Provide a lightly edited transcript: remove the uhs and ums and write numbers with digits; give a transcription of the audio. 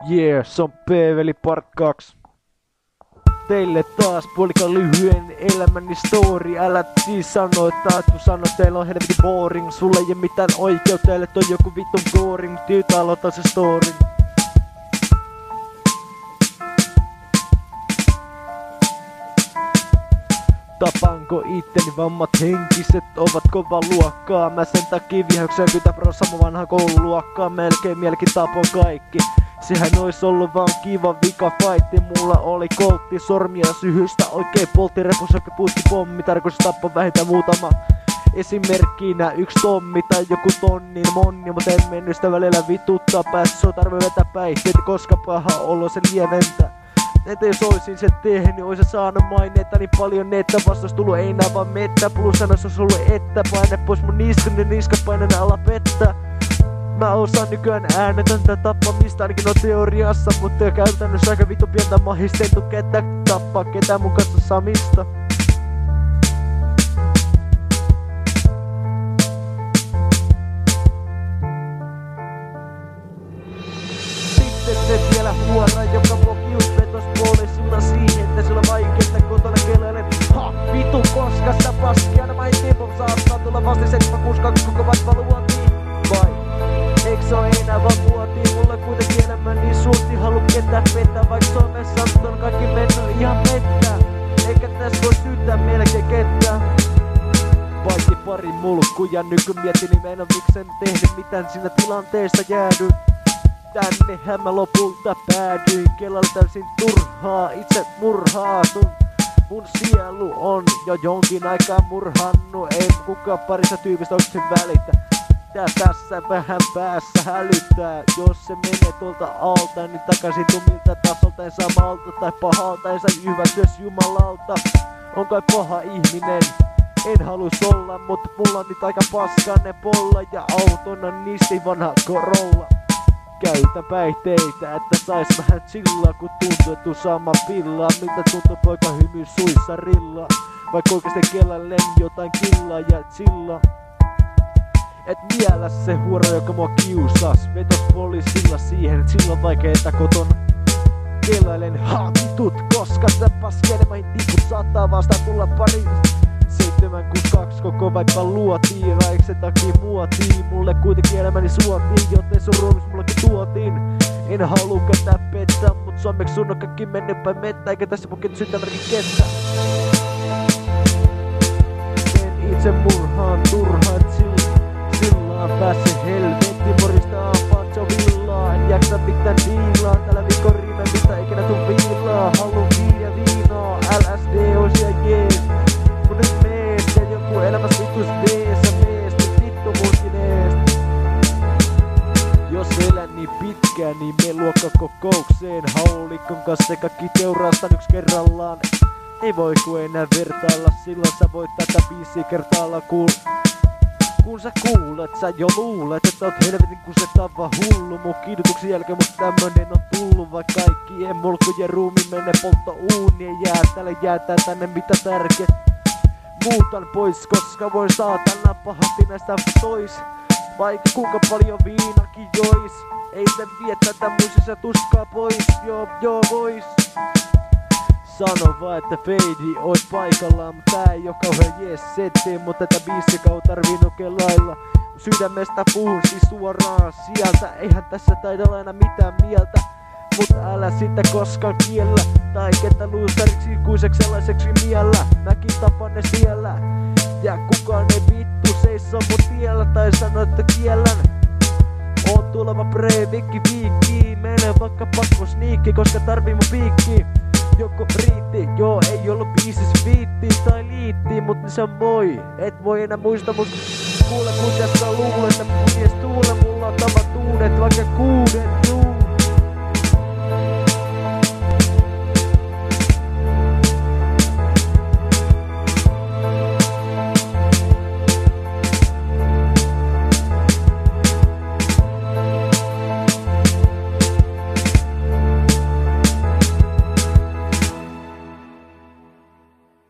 Yeah, se on P-veli part 2. Teille taas puolikan lyhyen elämäni story. Älä siis sano, että tu sano, teillä on helvetin boring. Sulla ei oo mitään oikeutta, teille toi joku vitun boring. Mut tyytä aloittaa se story. Tapanko itteni vammat henkiset ovat kova luokkaa. Mä sen takia vihauksen 90% sama vanha koululuokkaa. Melkein mielkin tapon kaikki. Sehän ois ollut vaan kiva vika fightti. Mulla oli koltti sormia syhystä. Oikein poltti repusokki putki pommi. Tarkoitus tappaa vähintään muutama. Esimerkkinä yksi tommi tai joku tonnin monni. Mut en mennyt sitä välillä vituttaa. Päässä on tarve vetää päihteitä, koska paha olo se lieventää. Entä jos oisin sen tehnyt, oisin saanut maineita niin paljon, että vastaus tullut ei nää vaan mettä. Plus sanois olisi ollut että paine pois mun niskani, niskapainen ala pettää. Mä osaan nykyään äänetöntä tappamista, ainakin on teoriassa, mutta käytännössä aika vittu pientä mahista. En tuu ketään tappaa ketään mun kanssa samista. Sitten se vielä huora, joka blokius vetos poliisilla siihen, että sillä vaikeeta kotona kelele. Ha, vitu koska sitä paskia, nämä ei tipu saattaa tulla vasti 762 koko vaikka luotiin. Vai? Eikö se oo enää vaan muotiin? Mulla kuitenkin elämä niin suusti halu ketään pettää. Vaikka Suomessa on kaikki mennyt ihan mettään. Eikä tässä voi syyttää melkein ketään. Paitsi pari mulkkuja nykymietin, niin mä en oo miksen tehnyt mitään siinä tilanteessa jäädy. Tännehän mä lopulta päädyin, kellalla täysin turhaa, itse murhaatun. Mun sielu on jo jonkin aikaa murhannu, ei kukaan parissa tyypistä oikeesti välitä. Tää tässä vähän päässä hälyttää, jos se menee tuolta alta, niin takaisin tumilta tasolta en saa malta tai pahalta, en saa hyväksyä jumalalta. On kai paha ihminen, en halus olla, mutta mulla on nyt aika paskainen polla ja auton on nisti vanha Corolla. Käytän päihteitä, että sais vähän chillaa, kun tuntuu, että tuu saamaan pillaa. Miltä tuntuu poika hymy suissarilla? Vaikka oikeesti kellallen jotain killaa ja chillaa. Et miellä se huoro, joka mua kiusas. Vetos poliisilla siihen, et sillä on vaikeeta kotona. Kellailen vitut, koska sitä paskenemaan tiput saattaa vastaan tulla pari. 762 koko vaikka luotiin, raiksen takia muotiin. Mulle kuitenkin elämäni suotiin, joten sun ruumis mullakin tuotiin. En haluu ketään pettää, mut suomeksi sun on kaikki mennyt päin mettä. Eikä tässä pukin sydämerkin kestää. En itse murhaan turhaan, sillaan pääse helvetti. Moristaa pancho villaa, en jaksa mitään diilaa. Tällä viikon riime, mitä ikinä tuu viilaa. Haluun viiä viinaa, LSD ois ja jees. Kun nyt mees ja joku elämäs vitus vees ja mees, niin vittu mulkin eest. Jos elän niin pitkään, niin me luokkakokoukseen. Haulikon kanssa kaikki teurastan yks kerrallaan. Ei voi ku enää vertailla, silloin sä voit tätä biisiä kertailla kun sä kuulet, sä jo luulet, että oot helvetin kusettava hullu. Mun kidutuksen jälkeen mut tämmönen on tullut, vaikka kaikkien mulkkujen ruumi menee polttouunien jäätään tänne mitä tärkeet. Muutan pois, koska voin saatana pahasti näistä tois. Vaikka kuinka paljon viinakin jois, ei se vie tätä muistissa tuskaa pois, joo vois. Sano vaan, että feidi ois paikallaan, mut tää ei oo kauhean jees setti. Mut tätä biisikau tarvii nokelailla. Sydämestä puhun siis suoraan sieltä. Eihän tässä taida olla enää mitään mieltä. Mut älä sitä koskaan kiellä. Tai ketä luustariksi ikuiseksi sellaiseksi miellä. Mäkin tapan ne siellä. Ja kukaan ei vittu seisoo mun tiellä. Tai sano, että kiellän. On tuleva brevikki viikki. Mene vaikka pakko sniikki, koska tarvii mun piikki. Joko riitti, joo ei ollut biisis viitti tai liitti, mut se on moi. Et voi enää muista mut kuule kun tässä luulet, että mun mies tuule, mulla on tavat uudet, vaikka 6 juu.